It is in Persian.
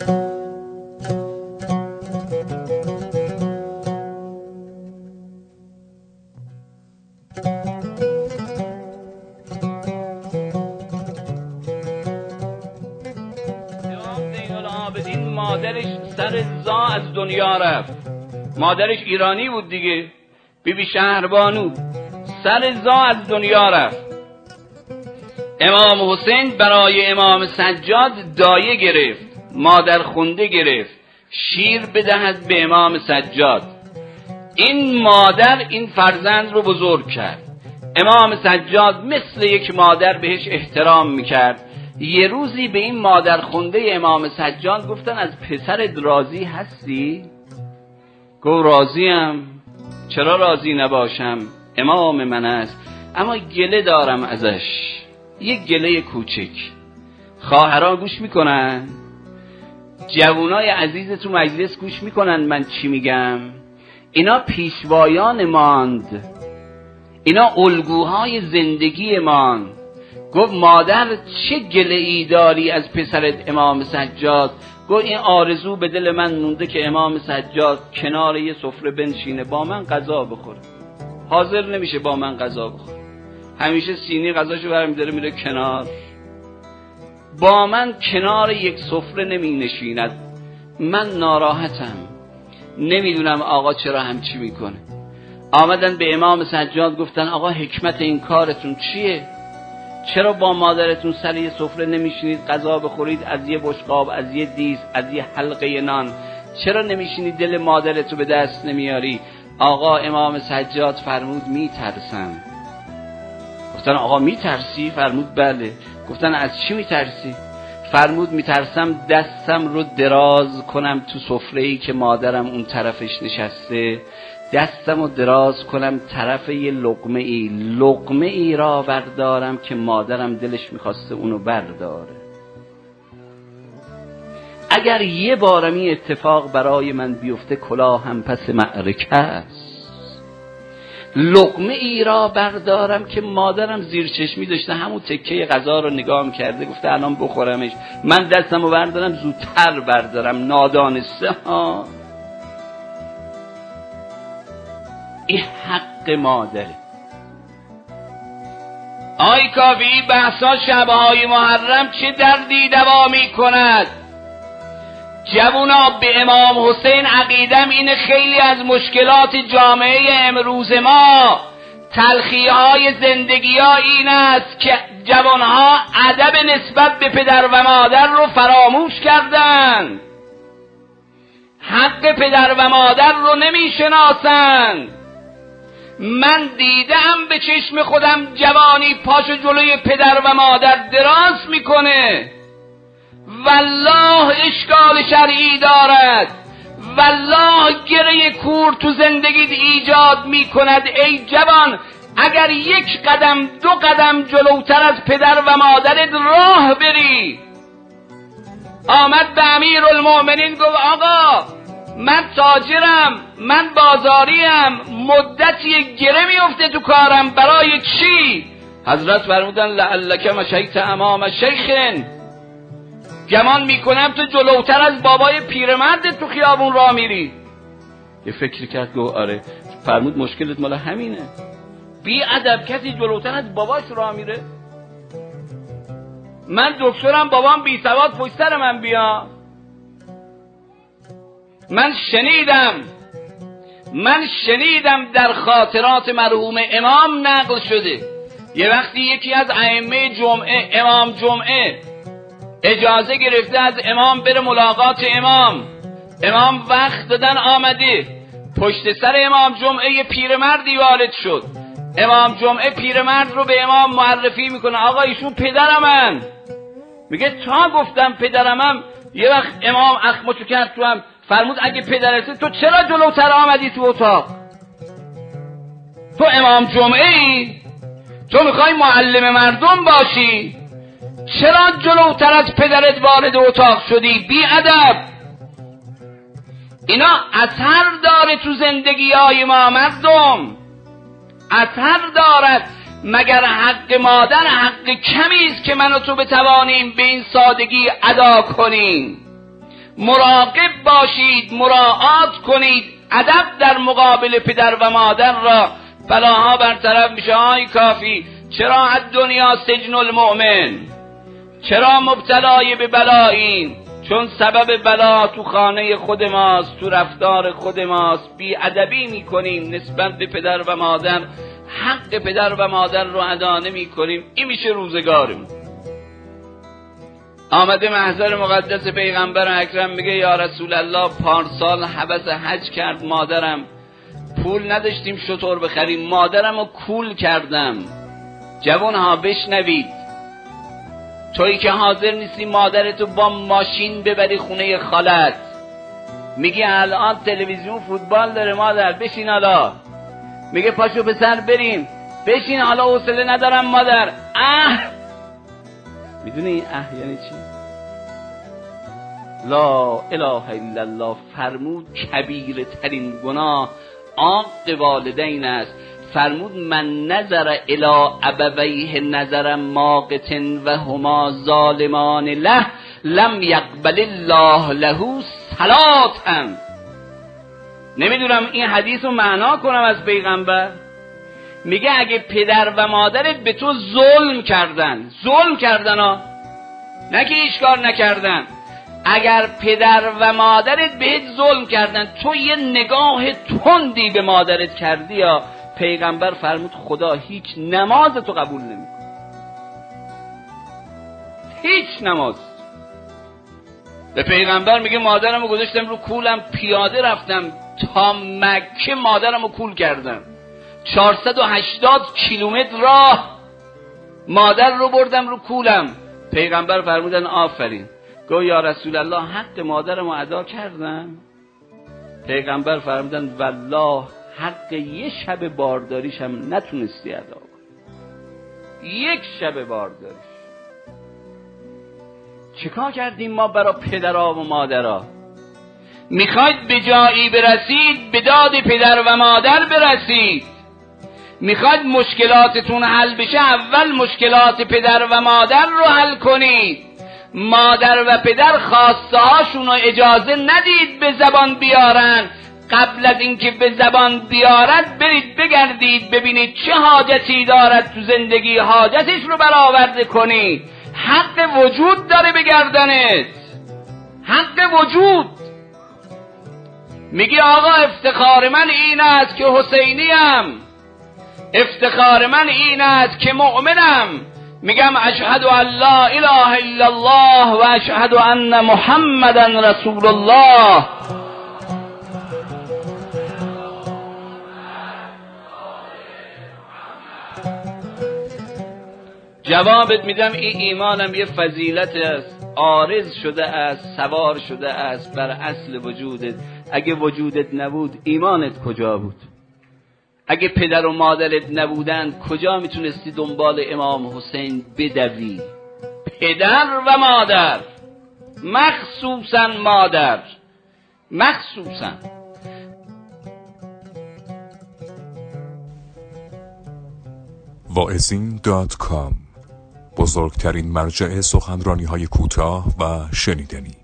مادرش سر زا از دنیا رفت. مادرش ایرانی بود دیگه، بیبی شهربانو، سر زا از دنیا رفت. امام حسین برای امام سجاد دایه گرفت، مادر خونده گرفت، شیر بدهد به امام سجاد. این مادر این فرزند رو بزرگ کرد. امام سجاد مثل یک مادر بهش احترام میکرد. یه روزی به این مادر خونده امام سجاد گفتن از پسرت راضی هستی؟ گفت راضیم. چرا راضی نباشم؟ امام من است، اما گله دارم ازش، یک گله کوچک. خواهران گوش میکنن، جوانای عزیز تو مجلس گوش میکنن من چی میگم. اینا پیشوایان ماند، اینا الگوهای زندگی مان. گفت مادر چه گله ای داری از پسرت امام سجاد؟ گفت این آرزو به دل من مونده که امام سجاد کنار یه سفره بنشینه با من غذا بخوره. حاضر نمیشه با من غذا بخوره، همیشه سینی غذاشو برمی‌داره میره کنار، با من کنار یک سفره نمی نشیند. من ناراحتم، نمیدونم آقا چرا همچی میکنه. آمدن به امام سجاد گفتن آقا حکمت این کارتون چیه؟ چرا با مادرتون سر یه سفره نمیشینید غذا بخورید، از یه بشقاب، از یه دیس، از یه حلقه نان؟ چرا نمیشینید دل مادرتو به دست نمیاری؟ آقا امام سجاد فرمود میترسم. گفتن آقا میترسی؟ فرمود بله. گفتن از چی میترسی؟ فرمود میترسم دستم رو دراز کنم تو سفره‌ای که مادرم اون طرفش نشسته، دستم رو دراز کنم طرف یه لقمه ای را بردارم که مادرم دلش میخواسته اونو برداره. اگر یه بارم این اتفاق برای من بیفته کلاهم پس معرکه است. لقمه ای را بردارم که مادرم زیر چشمی داشته همون تکه غذا رو نگاه میکرده گفته الان بخورمش، من دستم رو بردارم زودتر بردارم، نادانسته ها. این حق مادره. آی کافی بحثا شبهای محرم چه دردی دوا می کند. جوونا به امام حسین عقیدم اینه خیلی از مشکلات جامعه امروز ما، تلخی‌های زندگی ها این است که جوانها ادب نسبت به پدر و مادر رو فراموش کردن، حق پدر و مادر رو نمیشناسن. من دیدم به چشم خودم جوانی پاشو جلوی پدر و مادر دراز میکنه، والله اشکال شرعی دارد، والله گره کور تو زندگیت ایجاد میکند. ای جوان اگر یک قدم دو قدم جلوتر از پدر و مادرت راه بری. آمد به امیرالمؤمنین گفت آقا من تاجرم، من بازاریم، مدتی گره میفته تو کارم، برای چی؟ حضرت فرمودن لعلک مشیت امام شیخن، گمان میکنم تو جلوتر از بابای پیرمرد تو خیابون راه میری. یه فکر کرد گفت آره. فرمود مشکلت مال همینه، بی ادب کسی جلوتر از باباش راه میره؟ من دکترم، بابام بی سواد پشت سر من بیا. من شنیدم در خاطرات مرحوم امام نقل شده یه وقتی یکی از ائمه جمعه، امام جمعه، اجازه گرفته از امام بره ملاقات امام وقت دادن آمده، پشت سر امام جمعه یه پیرمردی وارد شد. امام جمعه پیرمرد رو به امام معرفی میکنه، آقا ایشون پدرمن. میگه تا گفتم پدرمم، یه وقت امام اخمشو کرد تو هم، فرمود اگه پدرته تو چرا جلوتر آمدی تو اتاق؟ تو امام جمعه ای؟ تو میخوای معلم مردم باشی؟ چرا جلوتر از پدرت وارد اتاق شدی؟ بی ادب. اینا اثر داره تو زندگی های ما مردم، اثر دارد. مگر حق مادر حق کمی است که من و تو بتوانیم به این سادگی ادا کنیم؟ مراقب باشید، مراعات کنید، ادب در مقابل پدر و مادر را، بلاها برطرف میشه. آی کافی چرا از دنیا سجن المؤمن، چرا مبتلای به بلاییم؟ چون سبب بلا تو خانه خود ماست، تو رفتار خود ماست. بی ادبی میکنیم نسبت به پدر و مادر، حق پدر و مادر رو ادا نمیکنیم. این میشه روزگارمون. آمده محضر مقدس پیغمبر اکرم میگه یا رسول الله پارسال هوس حج کرد مادرم، پول نداشتیم شطور بخریم، مادرم رو کول کردم. جوانها بشنوید، تویی که حاضر نیستی مادرتو با ماشین ببری خونه خالت، میگی الان تلویزیون فوتبال داره مادر بشین، حالا میگه پاشو پسر بریم، بشین حالا حوصله ندارم مادر. میدونی این یعنی چی؟ لا اله الا الله فرمود کبیره ترین گناه عاق والدین است. فرمود من نظر الی ابویه نظر ماقت و هما ظالمان له لم یقبل الله له صلاة. نمیدونم این حدیث رو معنا کنم از پیغمبر. میگه اگه پدر و مادرت به تو ظلم کردن ها، نه که هیچ کار نکردن، اگر پدر و مادرت بهت ظلم کردن، تو یه نگاه تندی به مادرت کردی یا پیغمبر فرمود خدا هیچ نماز تو قبول نمیکنه، هیچ نماز. به پیغمبر میگه مادرمو گذاشتم رو کولم، پیاده رفتم تا مکه، مادرمو کول کردم، 480 کیلومتر راه مادر رو بردم رو کولم. پیغمبر فرمودن آفرین. گفت یا رسول الله حق مادرمو ادا کردم؟ پیغمبر فرمودن والله حق یه شب بارداریش هم نتونستی ادا کنی، یک شب بارداریش. چیکار کردیم ما برای پدرها و مادرها؟ میخواید به جایی برسید به داد پدر و مادر برسید. میخواید مشکلاتتون حل بشه اول مشکلات پدر و مادر رو حل کنید. مادر و پدر خواسته هاشون رو اجازه ندید به زبان بیارن. قبل از اینکه به زبان بیارد برید بگردید ببینید چه حاجتی دارد تو زندگی، حاجتش رو برآورده کنید. حق وجود داره به گردنت، حق وجود. میگی آقا افتخار من این است که حسینیم، افتخار من این است که مؤمنم. میگم اشهد ان لا اله الا الله و اشهد ان محمدا رسول الله. جوابت میدم این ایمانم یه فضیلت است، عارض شده است، سوار شده است بر اصل وجودت. اگه وجودت نبود ایمانت کجا بود؟ اگه پدر و مادرت نبودن کجا میتونستی دنبال امام حسین بدوی؟ پدر و مادر، مخصوصا مادر، مخصوصا. واعظین.com بزرگترین مرجع سخنرانی‌های کوتاه و شنیدنی.